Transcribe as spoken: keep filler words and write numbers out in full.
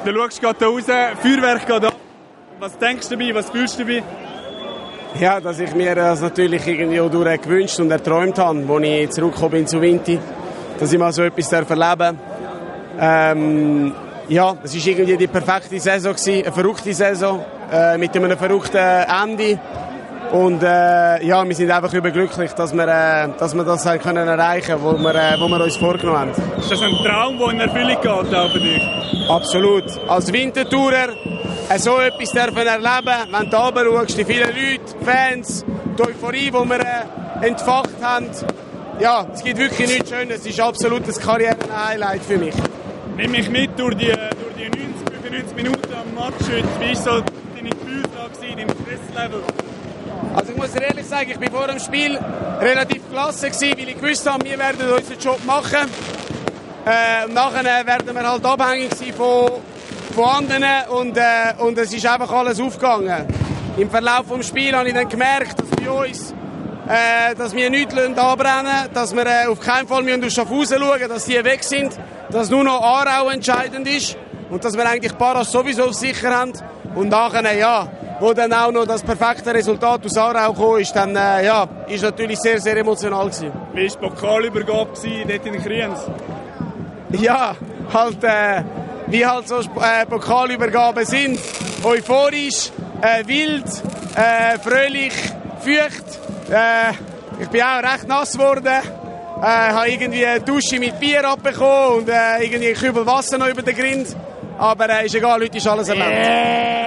Du schaust gerade raus, Feuerwerk geht ab. Was denkst du dabei, was fühlst du dabei? Ja, dass ich mir das natürlich irgendwie auch durch gewünscht und erträumt habe, als ich zurückgekommen bin zu Vinti. Dass ich mal so etwas erleben darf. Ähm, ja, es war irgendwie die perfekte Saison gewesen, eine verrückte Saison, äh, mit einem verrückten Ende. Und äh, ja, wir sind einfach überglücklich, dass wir, äh, dass wir das halt können erreichen können, was wir, äh, wir uns vorgenommen haben. Ist das ein Traum, der in Erfüllung geht, auch für dich? Absolut. Als Wintertourer äh, so etwas dürfen erleben, wenn du runter schaust, die vielen Leute, Fans, die Euphorie, die wir äh, entfacht haben. Ja, es gibt wirklich nichts Schönes. Es ist absolut ein Karriere-Highlight für mich. Nimm mich mit durch die, durch die neunzig, fünfundneunzig Minuten am Match. Wie war so deine Gefühlslage, dein Stresslevel? Also ich muss dir ehrlich sagen, ich war vor dem Spiel relativ klasse gewesen, weil ich gewusst habe, wir werden unseren Job machen. Äh, und nachher werden wir halt abhängig sein von, von anderen und, äh, und es ist einfach alles aufgegangen. Im Verlauf des Spiels habe ich dann gemerkt, dass bei uns äh, dass wir nichts anbrennen, dass wir äh, auf keinen Fall auf Schaffhausen schauen, dass die weg sind, dass nur noch Aarau entscheidend ist und dass wir eigentlich Paras sowieso auf sicher haben. Und nachher, ja, wo dann auch noch das perfekte Resultat aus Aarau kam, ist dann, äh, ja, ist natürlich sehr, sehr emotional gewesen. Wie war die Pokalübergabe dort in Kriens? Ja, halt, äh, wie halt so äh, Pokalübergaben sind. Euphorisch, äh, wild, äh, fröhlich, feucht. Äh, ich bin auch recht nass geworden. Ich äh, habe irgendwie eine Dusche mit Bier abbekommen und äh, irgendwie ein Kübel Wasser noch über den Grind. Aber äh, ist egal, heute ist alles erlebt. Yeah.